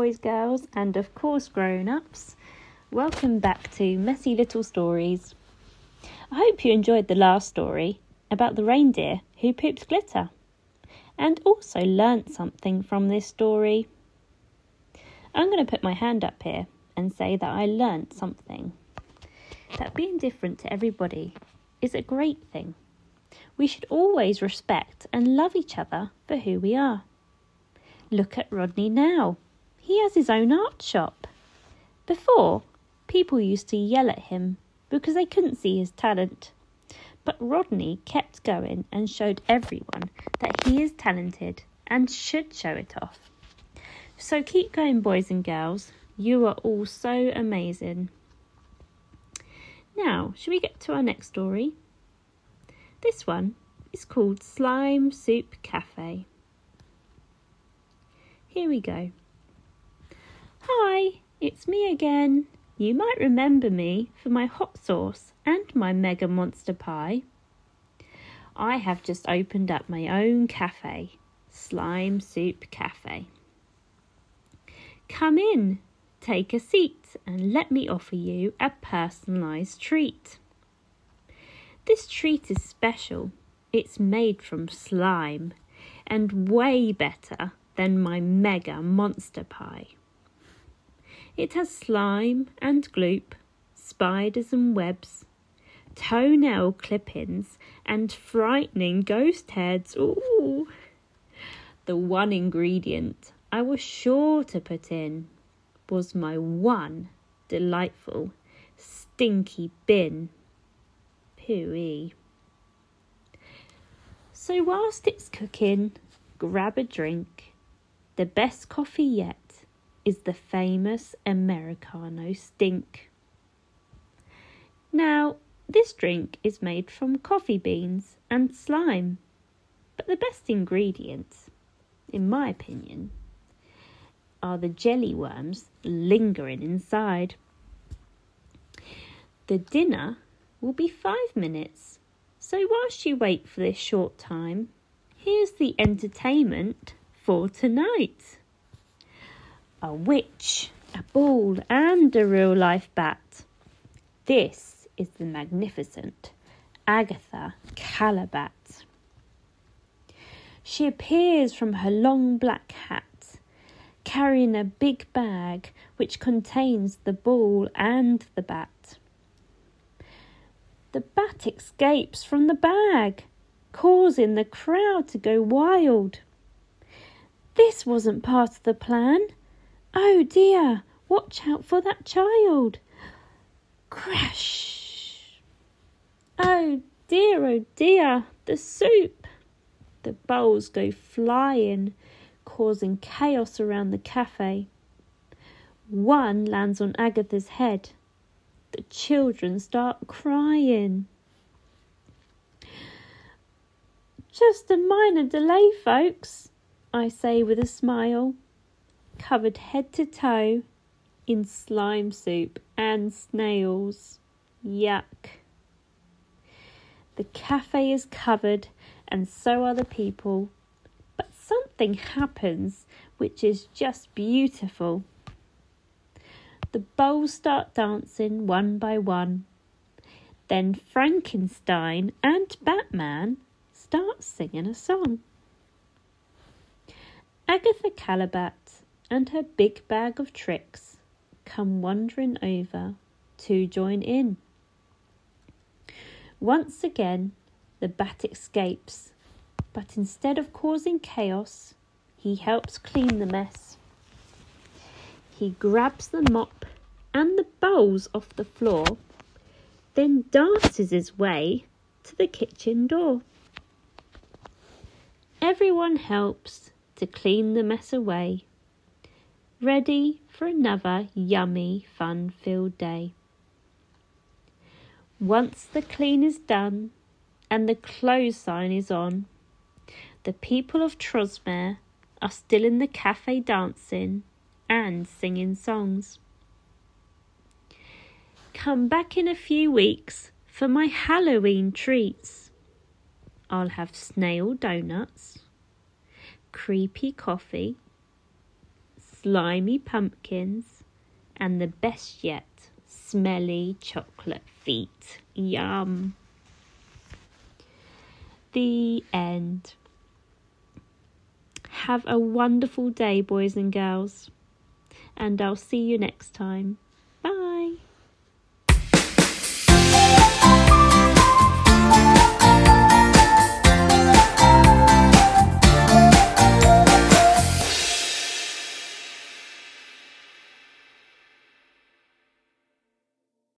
boys, girls, and of course grown-ups. Welcome back to Messy Little Stories. I hope you enjoyed the last story about the reindeer who pooped glitter and also learnt something from this story. I'm going to put my hand up here and say that I learnt something. That being different to everybody is a great thing. We should always respect and love each other for who we are. Look at Rodney now. He has his own art shop. Before, people used to yell at him because they couldn't see his talent. But Rodney kept going and showed everyone that he is talented and should show it off. So keep going, boys and girls. You are all so amazing. Now, shall we get to our next story? This one is called Slime Soup Cafe. Here we go. Hi, it's me again. You might remember me for my hot sauce and my mega monster pie. I have just opened up my own cafe, Slime Soup Cafe. Come in, take a seat, and let me offer you a personalised treat. This treat is special. It's made from slime and way better than my mega monster pie. It has slime and gloop, spiders and webs, toenail clippings and frightening ghost heads. Ooh! The one ingredient I was sure to put in was my one delightful stinky bin. Pooey. So whilst it's cooking, grab a drink. The best coffee yet is the famous Americano Stink. Now, this drink is made from coffee beans and slime, but the best ingredients, in my opinion, are the jelly worms lingering inside. The dinner will be 5 minutes, so whilst you wait for this short time, here's the entertainment for tonight. A witch, a ball and a real-life bat. This is the magnificent Agatha Calabat. She appears from her long black hat, carrying a big bag which contains the ball and the bat. The bat escapes from the bag, causing the crowd to go wild. This wasn't part of the plan. Oh dear, watch out for that child. Crash! Oh dear, the soup. The bowls go flying, causing chaos around the cafe. One lands on Agatha's head. The children start crying. Just a minor delay, folks, I say with a smile, covered head to toe in slime soup and snails. Yuck. The cafe is covered and so are the people, but something happens which is just beautiful. The bowls start dancing one by one. Then Frankenstein and Batman start singing a song. Agatha Calabat and her big bag of tricks come wandering over to join in. Once again, the bat escapes, but instead of causing chaos, he helps clean the mess. He grabs the mop and the bowls off the floor, then dances his way to the kitchen door. Everyone helps to clean the mess away, ready for another yummy, fun-filled day. Once the clean is done and the close sign is on, the people of Trosmere are still in the cafe dancing and singing songs. Come back in a few weeks for my Halloween treats. I'll have snail donuts, creepy coffee, slimy pumpkins, and the best yet, smelly chocolate feet. Yum. The end. Have a wonderful day, boys and girls, and I'll see you next time.